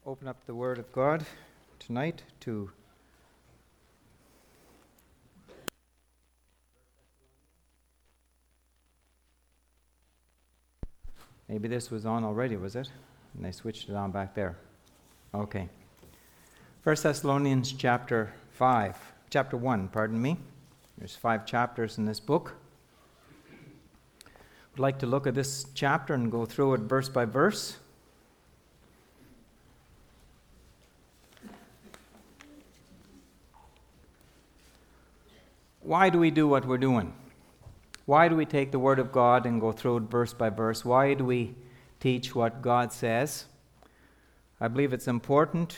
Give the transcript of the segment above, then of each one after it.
open up the Word of God tonight to maybe this was on already, was it? And they switched it on back there. Okay. 1 Thessalonians chapter 1, pardon me. There's 5 chapters in this book. I'd like to look at this chapter and go through it verse by verse. Why do we do what we're doing? Why do we take the Word of God and go through it verse by verse? Why do we teach what God says? I believe it's important.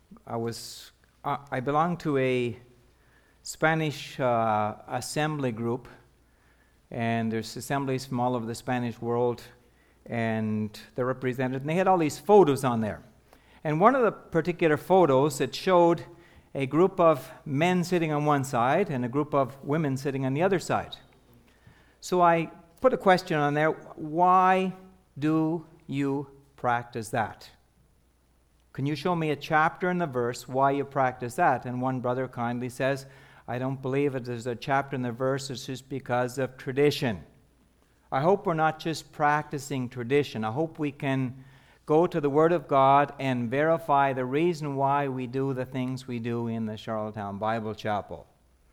I belong to a Spanish assembly group, and there's assemblies from all over the Spanish world, and they're represented, and they had all these photos on there. And one of the particular photos, it showed a group of men sitting on one side and a group of women sitting on the other side. So I put a question on there: why do you practice that? Can you show me a chapter in the verse why you practice that? And one brother kindly says, I don't believe it is a chapter in the verse, it's just because of tradition. I hope we're not just practicing tradition. I hope we can go to the Word of God and verify the reason why we do the things we do in the Charlottetown Bible Chapel.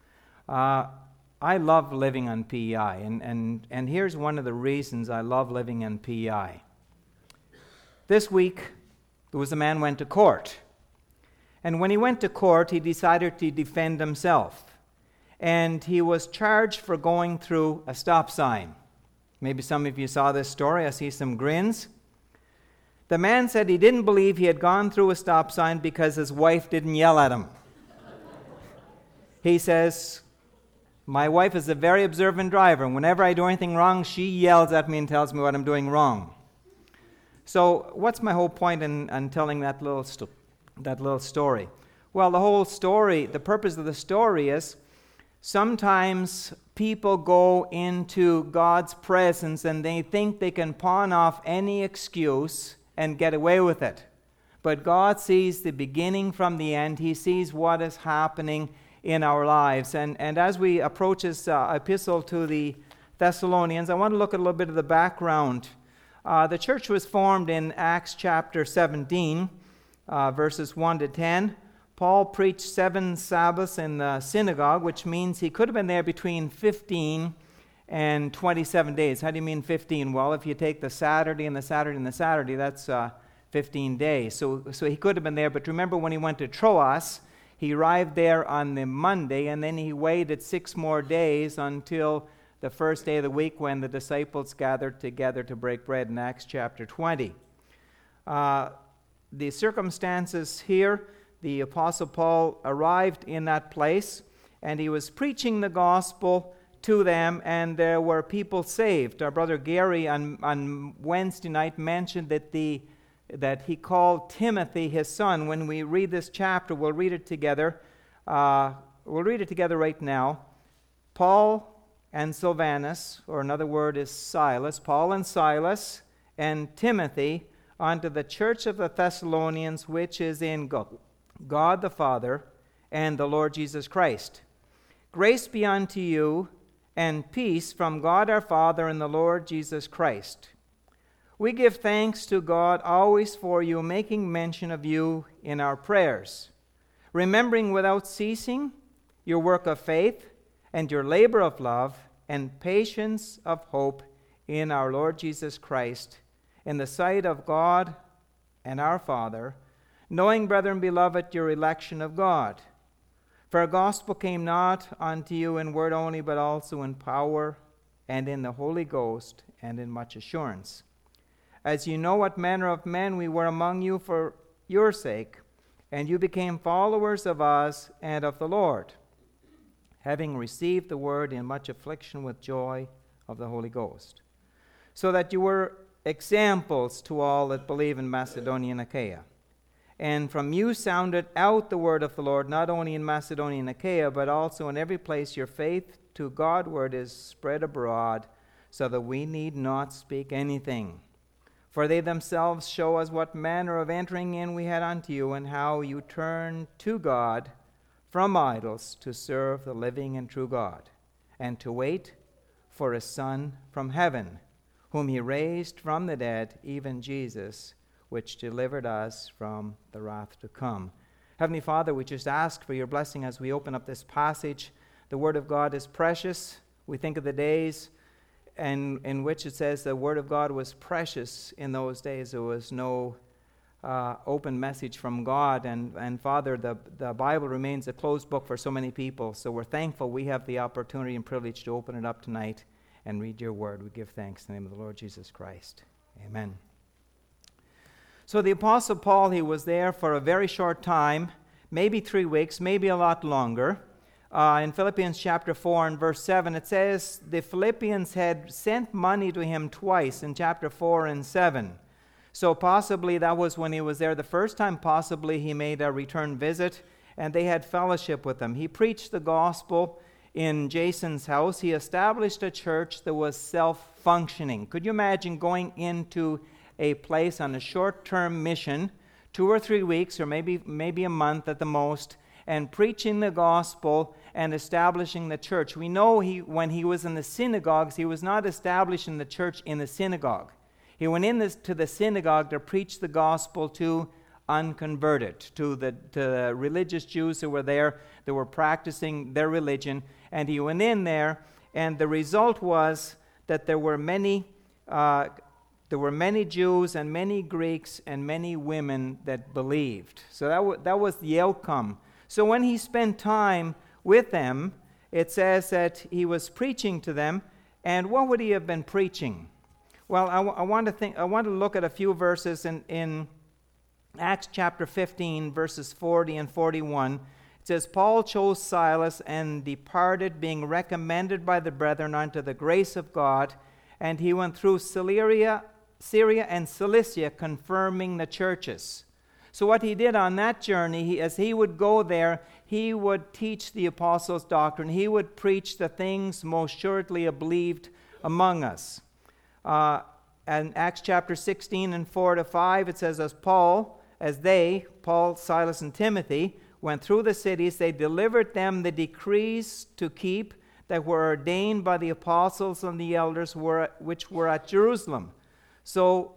I love living on PEI, and here's one of the reasons I love living on PEI. This week, there was a man went to court. And when he went to court, he decided to defend himself. And he was charged for going through a stop sign. Maybe some of you saw this story. I see some grins. The man said he didn't believe he had gone through a stop sign because his wife didn't yell at him. He says, my wife is a very observant driver, and whenever I do anything wrong, she yells at me and tells me what I'm doing wrong. So what's my whole point in telling that little story? Well, the whole story, the purpose of the story is sometimes people go into God's presence and they think they can pawn off any excuse and get away with it. But God sees the beginning from the end. He sees what is happening in our lives. And as we approach this epistle to the Thessalonians, I want to look at a little bit of the background. The church was formed in Acts chapter 17, verses 1 to 10. Paul preached 7 Sabbaths in the synagogue, which means he could have been there between 15 and 27 days. How do you mean 15? Well, if you take the Saturday and the Saturday and the Saturday, that's 15 days. So he could have been there. But remember, when he went to Troas, he arrived there on the Monday, and then he waited 6 more days until the first day of the week when the disciples gathered together to break bread in Acts chapter 20. The circumstances here, the Apostle Paul arrived in that place, and he was preaching the gospel to them, and there were people saved. Our brother Gary on Wednesday night mentioned that he called Timothy his son. When we read this chapter, we'll read it together. We'll read it together right now. Paul and Silvanus, or another word is Silas, Paul and Silas and Timothy, unto the church of the Thessalonians, which is in God the Father and the Lord Jesus Christ. Grace be unto you, and peace from God our Father and the Lord Jesus Christ. We give thanks to God always for you, making mention of you in our prayers, remembering without ceasing your work of faith and your labor of love and patience of hope in our Lord Jesus Christ, in the sight of God and our Father, knowing, brethren beloved, your election of God. For our gospel came not unto you in word only, but also in power and in the Holy Ghost and in much assurance. As you know what manner of men we were among you for your sake, and you became followers of us and of the Lord, having received the word in much affliction with joy of the Holy Ghost, so that you were examples to all that believe in Macedonia and Achaia. And from you sounded out the word of the Lord, not only in Macedonia and Achaia, but also in every place your faith to Godward is spread abroad, so that we need not speak anything. For they themselves show us what manner of entering in we had unto you, and how you turned to God from idols to serve the living and true God, and to wait for a Son from heaven, whom he raised from the dead, even Jesus, which delivered us from the wrath to come. Heavenly Father, we just ask for your blessing as we open up this passage. The Word of God is precious. We think of the days in which it says the Word of God was precious in those days. There was no open message from God. And Father, the Bible remains a closed book for so many people. So we're thankful we have the opportunity and privilege to open it up tonight and read your Word. We give thanks in the name of the Lord Jesus Christ. Amen. So the Apostle Paul, he was there for a very short time, maybe 3 weeks, maybe a lot longer. In Philippians chapter 4 and verse 7, it says the Philippians had sent money to him twice in chapter 4 and 7. So possibly that was when he was there the first time. Possibly he made a return visit, and they had fellowship with him. He preached the gospel in Jason's house. He established a church that was self-functioning. Could you imagine going into a place on a short-term mission, 2 or 3 weeks, or maybe a month at the most, and preaching the gospel and establishing the church? We know when he was in the synagogues, he was not establishing the church in the synagogue. He went to the synagogue to preach the gospel to unconverted, to the religious Jews who were there, that were practicing their religion. And he went in there, and the result was that there were many Jews and many Greeks and many women that believed. So that was the outcome. So when he spent time with them, it says that he was preaching to them. And what would he have been preaching? Well, I want to look at a few verses in Acts chapter 15, verses 40 and 41. It says, Paul chose Silas and departed, being recommended by the brethren unto the grace of God. And he went through Syria and Cilicia, confirming the churches. So what he did on that journey, as he would go there, he would teach the apostles' doctrine. He would preach the things most assuredly believed among us. And Acts chapter 16 and 4-5, it says, Paul, Silas, and Timothy, went through the cities, they delivered them the decrees to keep that were ordained by the apostles and the elders which were at Jerusalem. So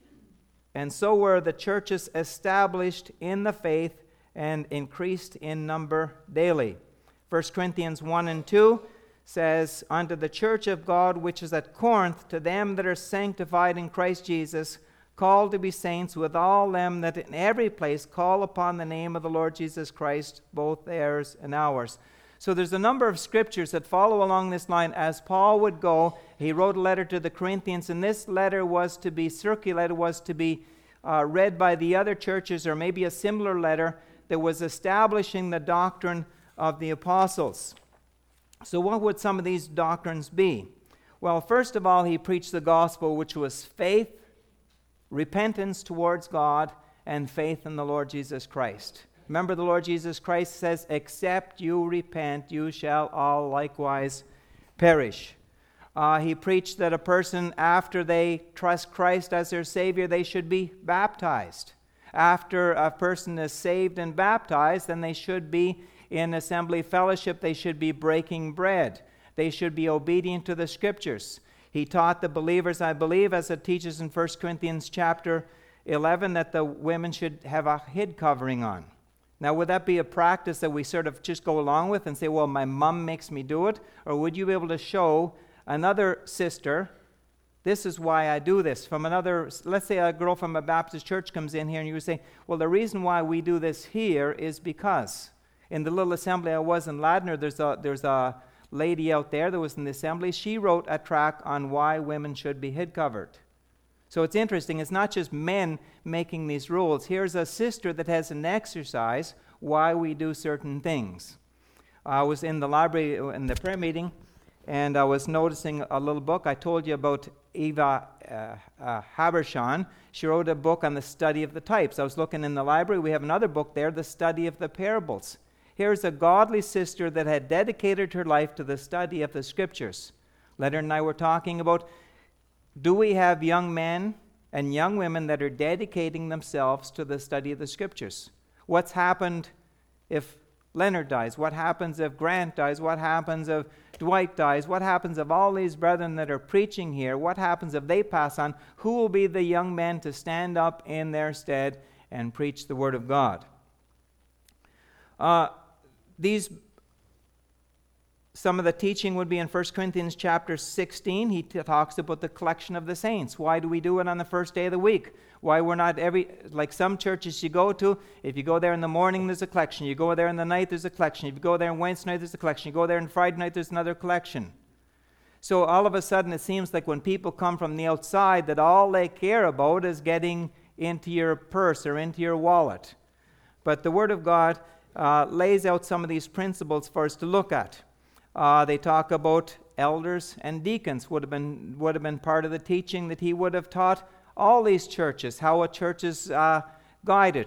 were the churches established in the faith and increased in number daily. 1 Corinthians 1 and 2 says, unto the church of God which is at Corinth, to them that are sanctified in Christ Jesus, called to be saints, with all them that in every place call upon the name of the Lord Jesus Christ, both theirs and ours. So there's a number of scriptures that follow along this line. As Paul would go, he wrote a letter to the Corinthians, and this letter was to be circulated, was to be read by the other churches, or maybe a similar letter that was establishing the doctrine of the apostles. So what would some of these doctrines be? Well, first of all, he preached the gospel, which was faith, repentance towards God, and faith in the Lord Jesus Christ. Remember, the Lord Jesus Christ says, except you repent, you shall all likewise perish. He preached that a person, after they trust Christ as their Savior, they should be baptized. After a person is saved and baptized, then they should be in assembly fellowship. They should be breaking bread. They should be obedient to the Scriptures. He taught the believers, I believe, as it teaches in 1 Corinthians chapter 11, that the women should have a head covering on. Now, would that be a practice that we sort of just go along with and say, well, my mom makes me do it? Or would you be able to show another sister, this is why I do this? From another, let's say a girl from a Baptist church comes in here, and you would say, well, the reason why we do this here is because in the little assembly I was in Ladner, there's a lady out there that was in the assembly. She wrote a tract on why women should be head covered. So it's interesting. It's not just men making these rules. Here's a sister that has an exercise why we do certain things. I was in the library in the prayer meeting, and I was noticing a little book. I told you about Eva Habershon. She wrote a book on the study of the types. I was looking in the library. We have another book there, The Study of the Parables. Here's a godly sister that had dedicated her life to the study of the Scriptures. Leonard and I were talking about, do we have young men and young women that are dedicating themselves to the study of the Scriptures. What's happened if Leonard dies? What happens if Grant dies? What happens if Dwight dies? What happens if all these brethren that are preaching here, what happens if they pass on? Who will be the young men to stand up in their stead and preach the Word of God? Some of the teaching would be in 1 Corinthians chapter 16. He talks about the collection of the saints. Why do we do it on the first day of the week? Why we're not like some churches you go to, if you go there in the morning, there's a collection. You go there in the night, there's a collection. If you go there on Wednesday night, there's a collection. You go there on Friday night, there's another collection. So all of a sudden it seems like when people come from the outside that all they care about is getting into your purse or into your wallet. But the Word of God lays out some of these principles for us to look at. They talk about elders and deacons would have been part of the teaching that he would have taught all these churches, how a church is guided.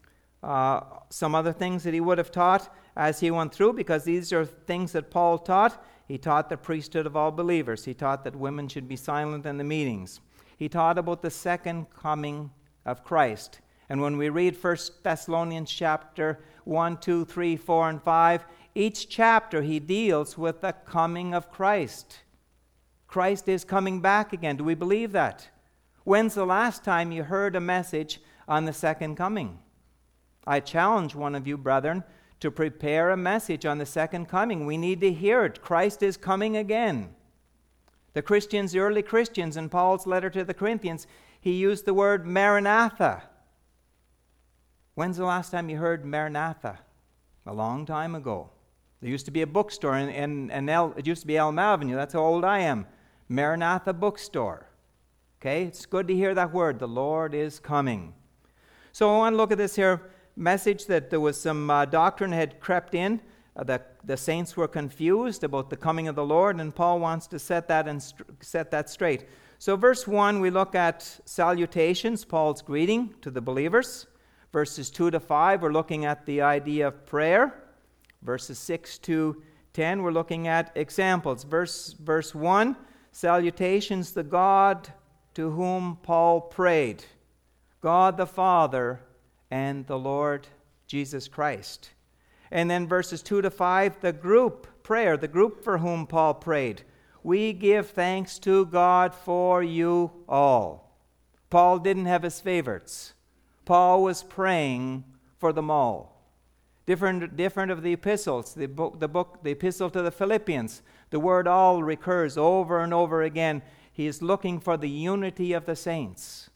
Some other things that he would have taught as he went through, because these are things that Paul taught. He taught the priesthood of all believers. He taught that women should be silent in the meetings. He taught about the second coming of Christ. And when we read 1 Thessalonians chapter 1, 2, 3, 4, and 5, each chapter he deals with the coming of Christ. Christ is coming back again. Do we believe that? When's the last time you heard a message on the second coming? I challenge one of you, brethren, to prepare a message on the second coming. We need to hear it. Christ is coming again. The Christians, the early Christians, in Paul's letter to the Corinthians, he used the word Maranatha. When's the last time you heard Maranatha? A long time ago. There used to be a bookstore it used to be Elm Avenue. That's how old I am. Maranatha Bookstore. Okay, it's good to hear that word. The Lord is coming. So I want to look at this here message that there was some doctrine had crept in. The saints were confused about the coming of the Lord, and Paul wants to set that straight. So verse 1, we look at salutations, Paul's greeting to the believers. Verses 2 to 5, we're looking at the idea of prayer. Verses 6 to 10, we're looking at examples. Verse 1, salutations, the God to whom Paul prayed, God the Father and the Lord Jesus Christ. And then verses 2 to 5, the group prayer, the group for whom Paul prayed. We give thanks to God for you all. Paul didn't have his favorites. Paul was praying for them all. Different of the epistles, the epistle to the Philippians, the word all recurs over and over again. He is looking for the unity of the saints.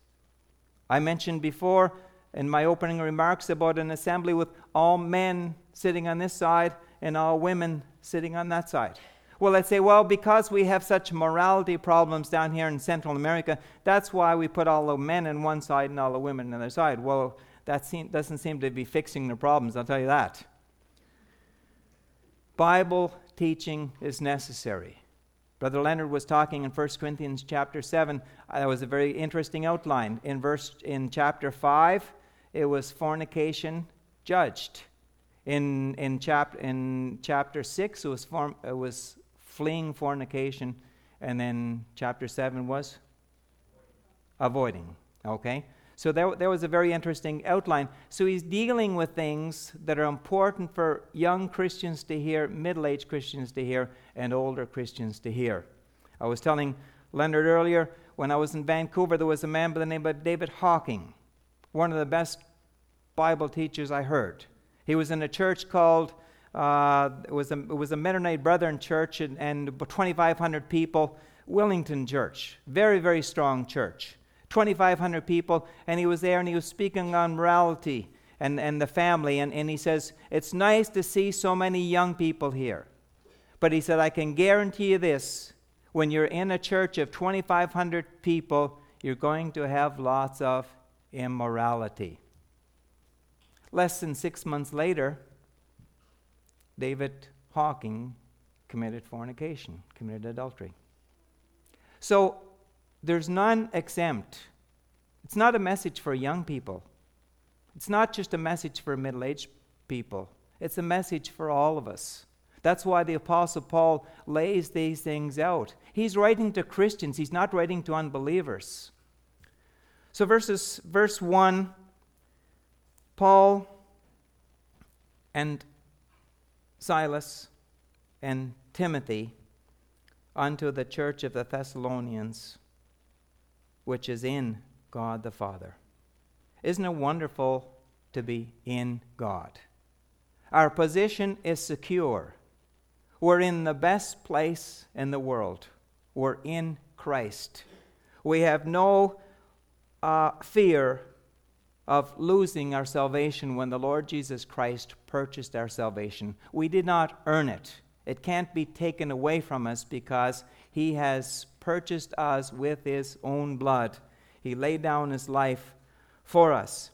I mentioned before in my opening remarks about an assembly with all men sitting on this side and all women sitting on that side. Well, let's say, because we have such morality problems down here in Central America, that's why we put all the men on one side and all the women on the other side. Well, that doesn't seem to be fixing the problems, I'll tell you that. Bible teaching is necessary. Brother Leonard was talking in 1 Corinthians chapter 7. That was a very interesting outline. In chapter 5, it was fornication judged. In chapter 6, it was fleeing fornication, and then chapter 7 was avoiding. Okay? So there was a very interesting outline. So he's dealing with things that are important for young Christians to hear, middle-aged Christians to hear, and older Christians to hear. I was telling Leonard earlier, when I was in Vancouver, there was a man by the name of David Hawking, one of the best Bible teachers I heard. He was in a church called, it was a Mennonite Brethren church, and about 2,500 people, Willington Church. Very, very strong church. 2,500 people, and he was there and he was speaking on morality and the family, and he says, it's nice to see so many young people here. But he said, I can guarantee you this, when you're in a church of 2,500 people, you're going to have lots of immorality. Less than 6 months later, David Hawking committed fornication, committed adultery. So there's none exempt. It's not a message for young people. It's not just a message for middle-aged people. It's a message for all of us. That's why the Apostle Paul lays these things out. He's writing to Christians. He's not writing to unbelievers. So verse 1, Paul and Silas and Timothy unto the church of the Thessalonians, which is in God the Father. Isn't it wonderful to be in God? Our position is secure. We're in the best place in the world. We're in Christ. We have no fear of losing our salvation when the Lord Jesus Christ purchased our salvation. We did not earn it. It can't be taken away from us because He has purchased us with His own blood. He laid down His life for us.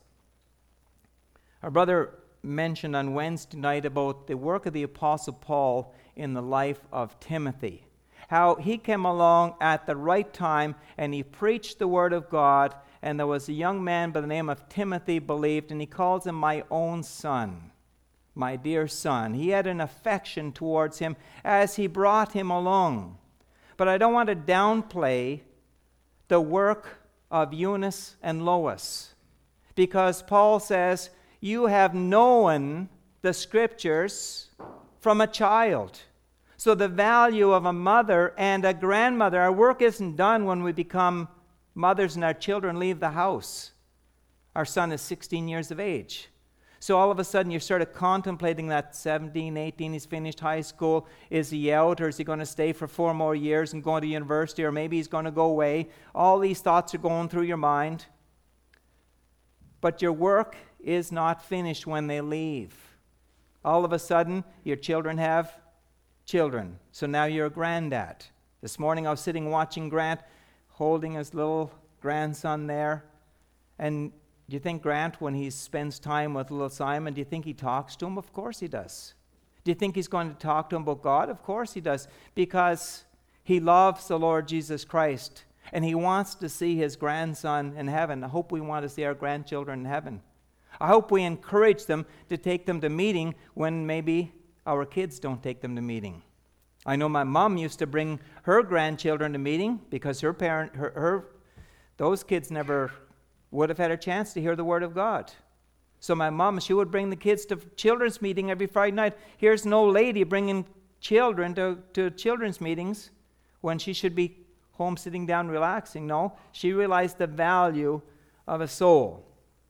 Our brother mentioned on Wednesday night about the work of the Apostle Paul in the life of Timothy. How he came along at the right time and he preached the Word of God, and there was a young man by the name of Timothy believed, and he calls him my own son, my dear son. He had an affection towards him as he brought him along. But I don't want to downplay the work of Eunice and Lois, because Paul says, you have known the Scriptures from a child. So the value of a mother and a grandmother, our work isn't done when we become mothers and our children leave the house. Our son is 16 years of age. So all of a sudden you're sort of contemplating that 17, 18, he's finished high school. Is he out, or is he going to stay for 4 more years and go to university, or maybe he's going to go away? All these thoughts are going through your mind. But your work is not finished when they leave. All of a sudden, your children have children. So now you're a granddad. This morning I was sitting watching Grant holding his little grandson there. And do you think Grant, when he spends time with little Simon, do you think he talks to him? Of course he does. Do you think he's going to talk to him about God? Of course he does. Because he loves the Lord Jesus Christ. And he wants to see his grandson in heaven. I hope we want to see our grandchildren in heaven. I hope we encourage them to take them to meeting when maybe our kids don't take them to meeting. I know my mom used to bring her grandchildren to meeting because those kids never would have had a chance to hear the Word of God. So my mom, she would bring the kids to children's meeting every Friday night. Here's an old lady bringing children to children's meetings when she should be home sitting down relaxing. No, she realized the value of a soul.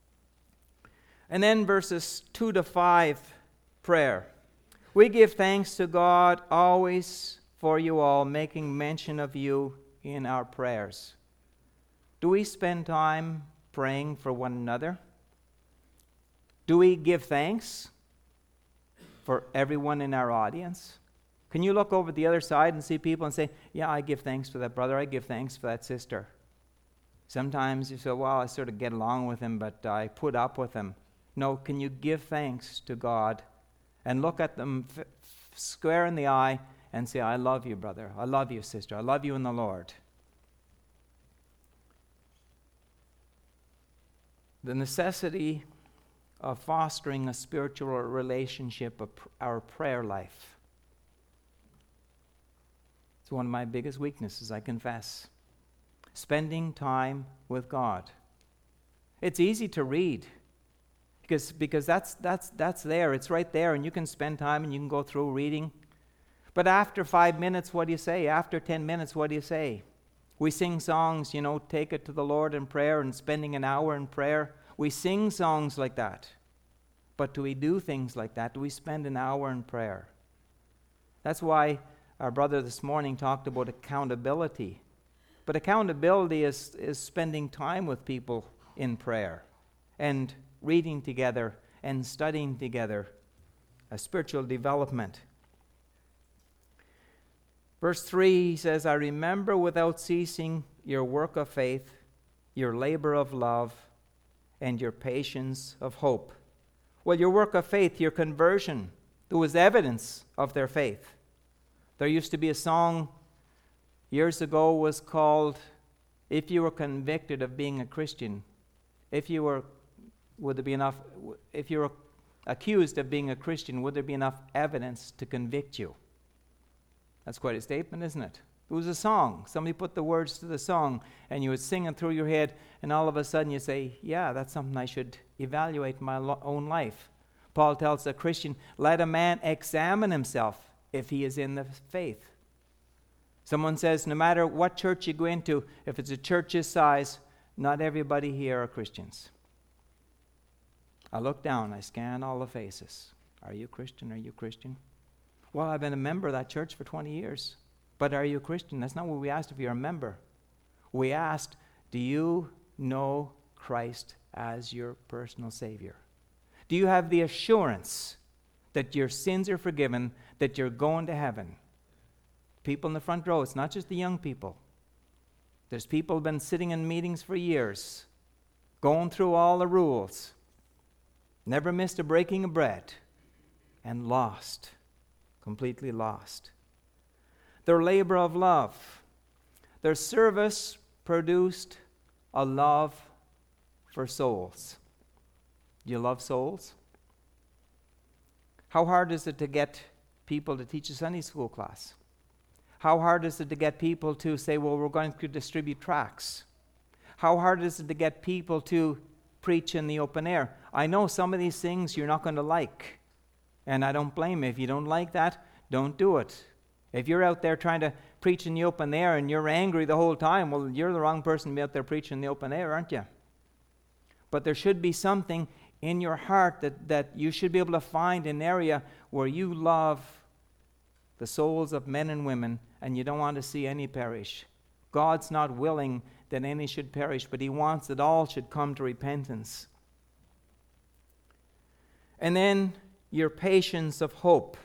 And then verses 2 to 5, prayer. We give thanks to God always for you all, making mention of you in our prayers. Do we spend time praying for one another? Do we give thanks for everyone in our audience? Can you look over the other side and see people and say, yeah, I give thanks for that brother, I give thanks for that sister. Sometimes you say, well, I sort of get along with him, but I put up with him. No, can you give thanks to God and look at them square in the eye and say, I love you, brother. I love you, sister. I love you in the Lord. The necessity of fostering a spiritual relationship, our prayer life. It's one of my biggest weaknesses, I confess. Spending time with God. It's easy to read. Because that's there. It's right there, and you can spend time and you can go through reading. But after 5 minutes, what do you say? After 10 minutes, what do you say? We sing songs, take it to the Lord in prayer and spending an hour in prayer. We sing songs like that. But do we do things like that? Do we spend an hour in prayer? That's why our brother this morning talked about accountability. But accountability is spending time with people in prayer and reading together and studying together, a spiritual development. Verse 3 he says, I remember without ceasing your work of faith, your labor of love, and your patience of hope. Well, your work of faith, your conversion, there was evidence of their faith. There used to be a song years ago was called, If You Were Convicted of Being a Christian, would there be enough, if you're accused of being a Christian, would there be enough evidence to convict you? That's quite a statement, isn't it? It was a song. Somebody put the words to the song, and you would sing it through your head, and all of a sudden you say, yeah, that's something I should evaluate in my own life. Paul tells a Christian, let a man examine himself if he is in the faith. Someone says, no matter what church you go into, if it's a church this size, not everybody here are Christians. I look down, I scan all the faces. Are you Christian? Are you Christian? Well, I've been a member of that church for 20 years. But are you a Christian? That's not what we asked if you're a member. We asked, do you know Christ as your personal Savior? Do you have the assurance that your sins are forgiven, that you're going to heaven? People in the front row, it's not just the young people. There's people who've been sitting in meetings for years, going through all the rules, never missed a breaking of bread, and lost, completely lost. Their labor of love, their service produced a love for souls. Do you love souls? How hard is it to get people to teach a Sunday school class? How hard is it to get people to say, well, we're going to distribute tracts? How hard is it to get people to preach in the open air? I know some of these things you're not going to like, and I don't blame you. If you don't like that, don't do it. If you're out there trying to preach in the open air and you're angry the whole time, well, you're the wrong person to be out there preaching in the open air, aren't you? But there should be something in your heart that you should be able to find an area where you love the souls of men and women and you don't want to see any perish. God's not willing that any should perish, but He wants that all should come to repentance. And then your patience of hope.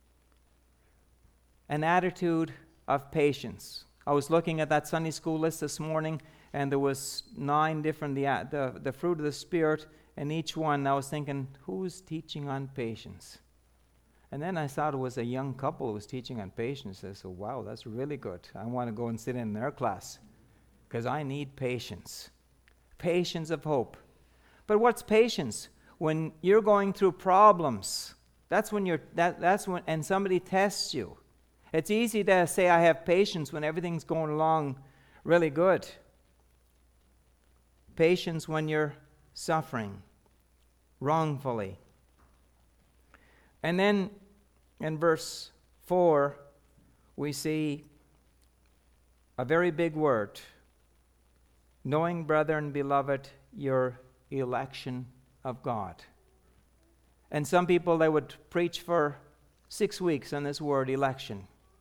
An attitude of patience. I was looking at that Sunday school list this morning, and there was 9 different, the fruit of the Spirit, and each one I was thinking, who's teaching on patience? And then I thought it was a young couple who was teaching on patience. I said, wow, that's really good. I want to go and sit in their class because I need patience. Patience of hope. But what's patience? When you're going through problems, that's when and somebody tests you. It's easy to say I have patience when everything's going along really good. Patience when you're suffering wrongfully. And then in verse 4, we see a very big word. Knowing, brethren, beloved, your election of God. And some people, they would preach for 6 weeks on this word, election.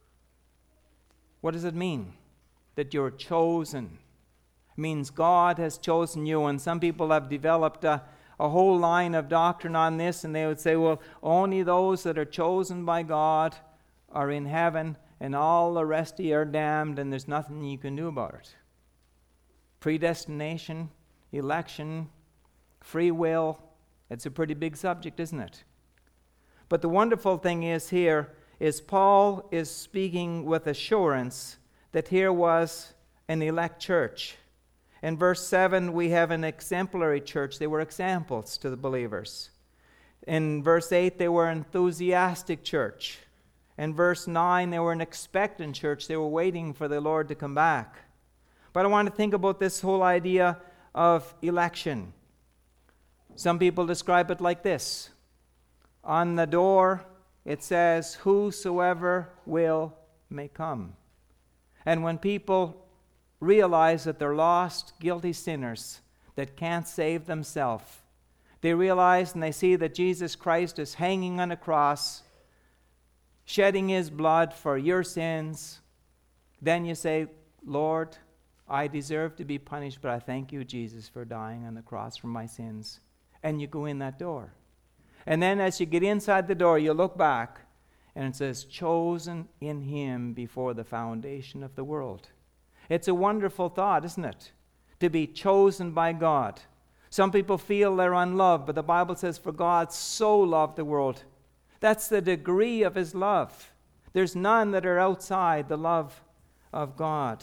What does it mean? That you're chosen. It means God has chosen you. And some people have developed a whole line of doctrine on this, and they would say, well, only those that are chosen by God are in heaven, and all the rest of you are damned, and there's nothing you can do about it. Predestination, election, free will, it's a pretty big subject, isn't it? But the wonderful thing is here is Paul is speaking with assurance that here was an elect church. In verse 7, we have an exemplary church. They were examples to the believers. In verse 8, they were an enthusiastic church. In verse 9, they were an expectant church. They were waiting for the Lord to come back. But I want to think about this whole idea of election. Some people describe it like this. On the door, it says, whosoever will may come. And when people realize that they're lost, guilty sinners that can't save themselves, they realize and they see that Jesus Christ is hanging on a cross, shedding His blood for your sins, then you say, Lord, I deserve to be punished, but I thank you, Jesus, for dying on the cross for my sins. And you go in that door. And then as you get inside the door, you look back, and it says, chosen in Him before the foundation of the world. It's a wonderful thought, isn't it? To be chosen by God. Some people feel they're unloved, but the Bible says, for God so loved the world. That's the degree of His love. There's none that are outside the love of God.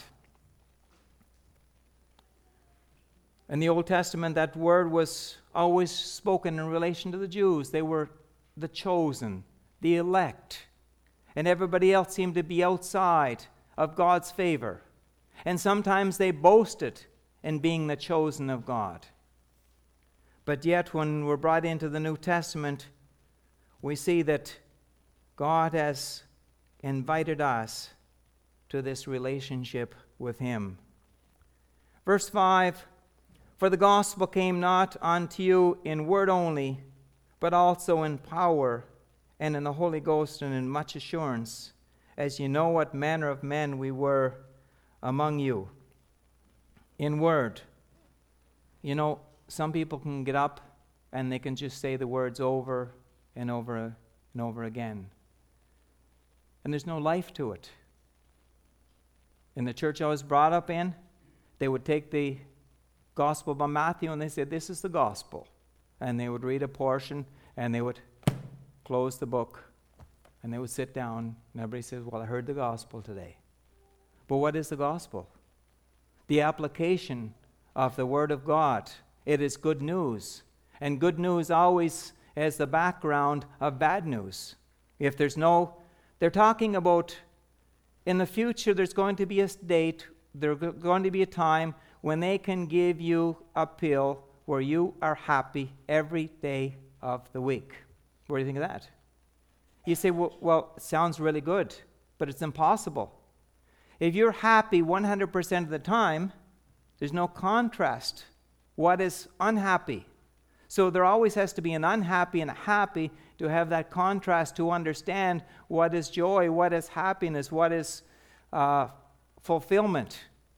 In the Old Testament, that word was always spoken in relation to the Jews. They were the chosen, the elect. And everybody else seemed to be outside of God's favor. And sometimes they boasted in being the chosen of God. But yet, when we're brought into the New Testament, we see that God has invited us to this relationship with Him. Verse 5, "For the gospel came not unto you in word only, but also in power and in the Holy Ghost and in much assurance, as you know what manner of men we were among you." In word. You know, some people can get up and they can just say the words over and over and over again. And there's no life to it. In the church I was brought up in, they would take the Gospel by Matthew and they said, "This is the gospel." And they would read a portion and they would close the book and they would sit down and everybody says, "Well, I heard the gospel today." But what is the gospel? The application of the Word of God. It is good news. And good news always has the background of bad news. If there's no, they're talking about in the future there's going to be a date, there's going to be a time when they can give you a pill where you are happy every day of the week. What do you think of that? You say, well, it sounds really good, but it's impossible. If you're happy 100% of the time, there's no contrast. What is unhappy? So there always has to be an unhappy and a happy to have that contrast to understand what is joy, what is happiness, what is fulfillment.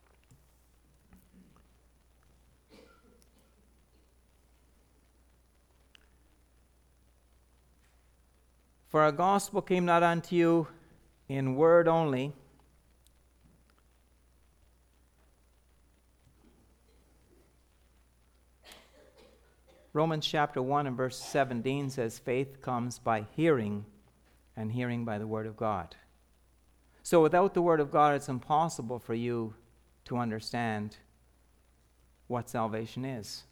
"For our gospel came not unto you in word only." Romans chapter 1 and verse 17 says, "Faith comes by hearing, and hearing by the word of God." So without the word of God, it's impossible for you to understand what salvation is.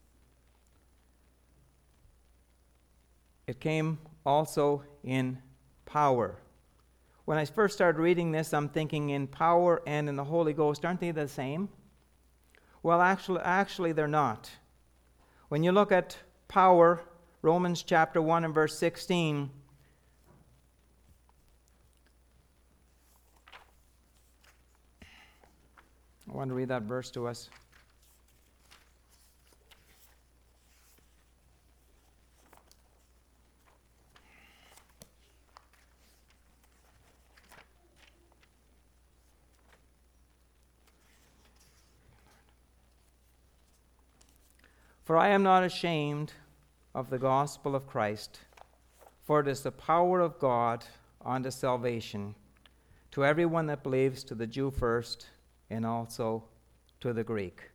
It came also in power. When I first started reading this, I'm thinking in power and in the Holy Ghost, aren't they the same? Well, actually they're not. When you look at power, Romans chapter 1 and verse 16, I want to read that verse to us. "For I am not ashamed of the gospel of Christ, for it is the power of God unto salvation, to everyone that believes, to the Jew first, and also to the Greek."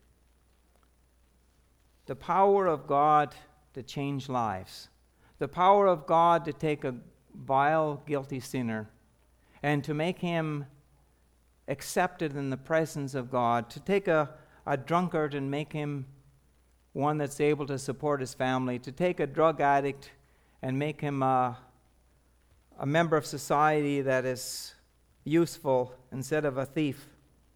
The power of God to change lives. The power of God to take a vile, guilty sinner and to make him accepted in the presence of God, to take a drunkard and make him one that's able to support his family, to take a drug addict and make him a member of society that is useful instead of a thief.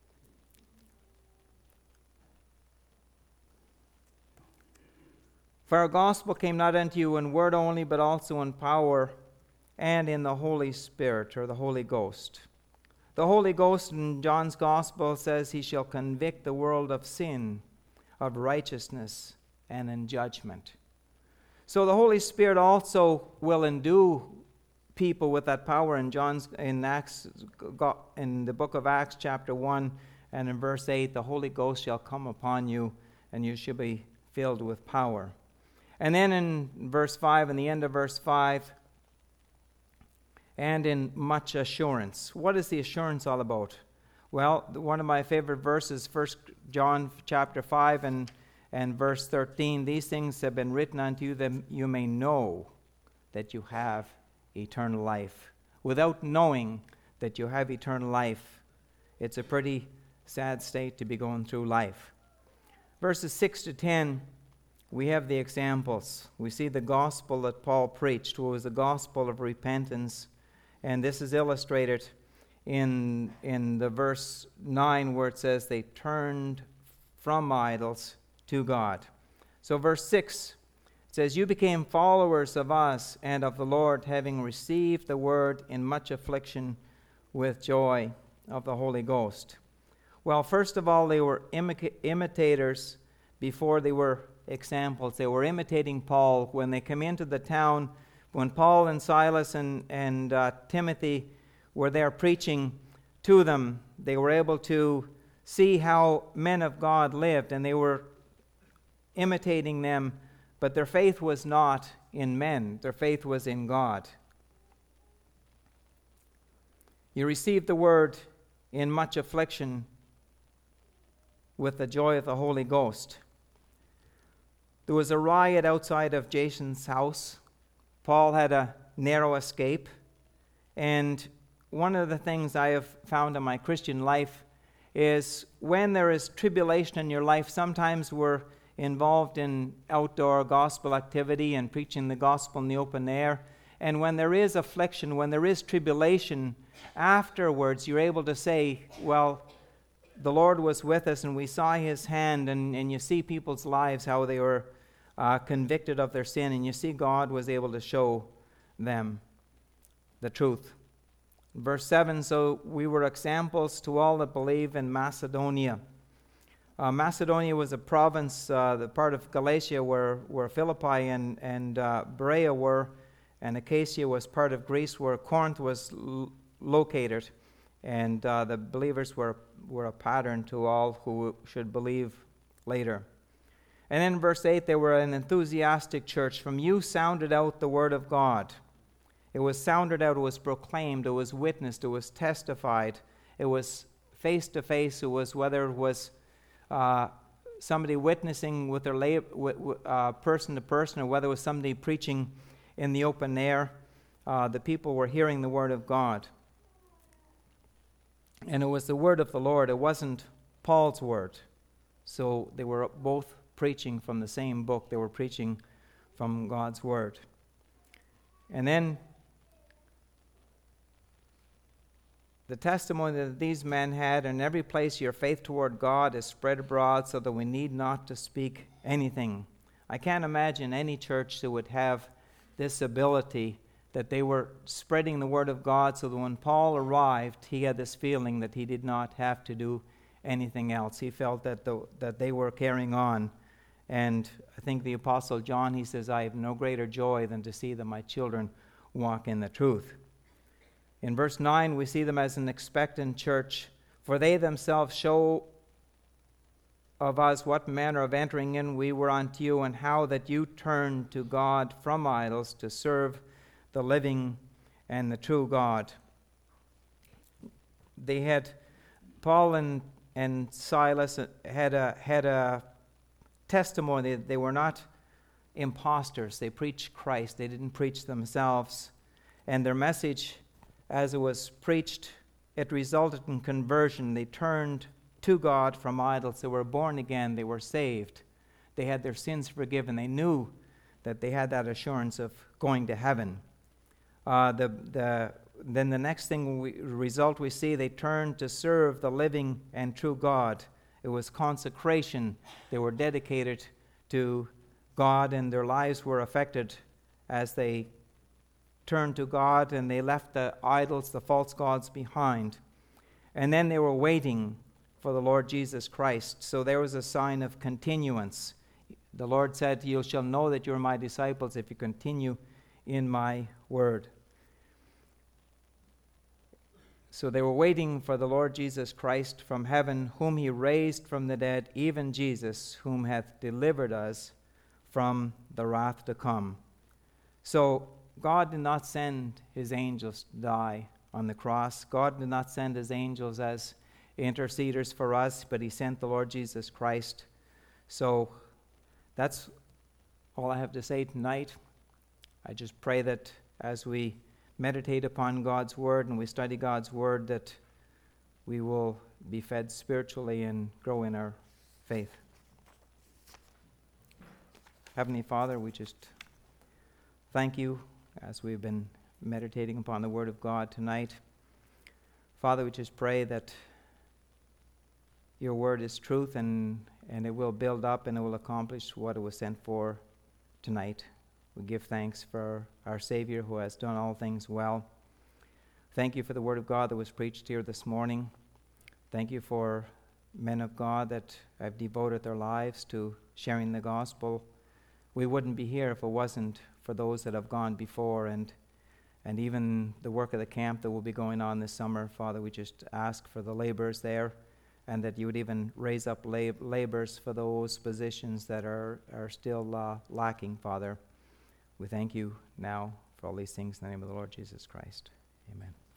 "For our gospel came not unto you in word only, but also in power and in the Holy Spirit," or the Holy Ghost. The Holy Ghost in John's gospel says he shall convict the world of sin, of righteousness, and in judgment. So the Holy Spirit also will endue people with that power. In the book of Acts chapter 1 and in verse 8, the Holy Ghost shall come upon you and you shall be filled with power. And then in verse 5, in the end of verse 5, and in much assurance. What is the assurance all about? Well, one of my favorite verses, 1 John chapter 5 and verse 13, "These things have been written unto you that you may know that you have eternal life." Without knowing that you have eternal life, it's a pretty sad state to be going through life. Verses 6 to 10, we have the examples. We see the gospel that Paul preached, was the gospel of repentance, and this is illustrated in the verse 9 where it says they turned from idols to God. So verse 6 says, "You became followers of us and of the Lord, having received the word in much affliction with joy of the Holy Ghost." Well, first of all, they were imitators before they were examples. They were imitating Paul. When they came into the town, when Paul and Silas and Timothy were there preaching to them, they were able to see how men of God lived, and they were imitating them, but their faith was not in men. Their faith was in God. You received the word in much affliction with the joy of the Holy Ghost. There was a riot outside of Jason's house. Paul had a narrow escape. And one of the things I have found in my Christian life is when there is tribulation in your life, sometimes we're involved in outdoor gospel activity and preaching the gospel in the open air. And when there is affliction, when there is tribulation, afterwards you're able to say, well, the Lord was with us and we saw His hand, and you see people's lives, how they were convicted of their sin, and you see God was able to show them the truth. Verse 7, "So we were examples to all that believe in Macedonia." Macedonia was a province, the part of Galatia where Philippi and Berea were, and Achaia was part of Greece where Corinth was located. And the believers were a pattern to all who should believe later. And then in verse 8, they were an enthusiastic church. From you sounded out the word of God. It was sounded out, it was proclaimed, it was witnessed, it was testified, it was face to face, it was whether it was somebody witnessing with their person to person, or whether it was somebody preaching in the open air, the people were hearing the word of God. And it was the word of the Lord. It wasn't Paul's word. So they were both preaching from the same book. They were preaching from God's word. And then the testimony that these men had, "In every place your faith toward God is spread abroad, so that we need not to speak anything." I can't imagine any church that would have this ability, that they were spreading the word of God, so that when Paul arrived, he had this feeling that he did not have to do anything else. He felt that they were carrying on. And I think the Apostle John, he says, "I have no greater joy than to see that my children walk in the truth." In verse 9, we see them as an expectant church, "For they themselves show of us what manner of entering in we were unto you, and how that you turned to God from idols to serve the living and the true God." They had, Paul and Silas had a testimony that they were not imposters. They preached Christ. They didn't preach themselves. And their message, as it was preached, it resulted in conversion. They turned to God from idols. They were born again. They were saved. They had their sins forgiven. They knew that they had that assurance of going to heaven. Then the next result we see, they turned to serve the living and true God. It was consecration. They were dedicated to God, and their lives were affected as they turned to God, and they left the idols, the false gods behind. And then they were waiting for the Lord Jesus Christ. So there was a sign of continuance. The Lord said, "You shall know that you're my disciples if you continue in my word." So they were waiting for the Lord Jesus Christ from heaven, whom he raised from the dead, even Jesus, whom hath delivered us from the wrath to come. So God did not send his angels to die on the cross. God did not send his angels as interceders for us, but he sent the Lord Jesus Christ. So that's all I have to say tonight. I just pray that as we meditate upon God's word and we study God's word, that we will be fed spiritually and grow in our faith. Heavenly Father, we just thank you as we've been meditating upon the word of God tonight. Father, we just pray that your word is truth, and it will build up and it will accomplish what it was sent for tonight. We give thanks for our Savior who has done all things well. Thank you for the word of God that was preached here this morning. Thank you for men of God that have devoted their lives to sharing the gospel. We wouldn't be here if it wasn't for those that have gone before, and even the work of the camp that will be going on this summer. Father, we just ask for the laborers there, and that you would even raise up laborers for those positions that are still lacking, Father. We thank you now for all these things in the name of the Lord Jesus Christ. Amen.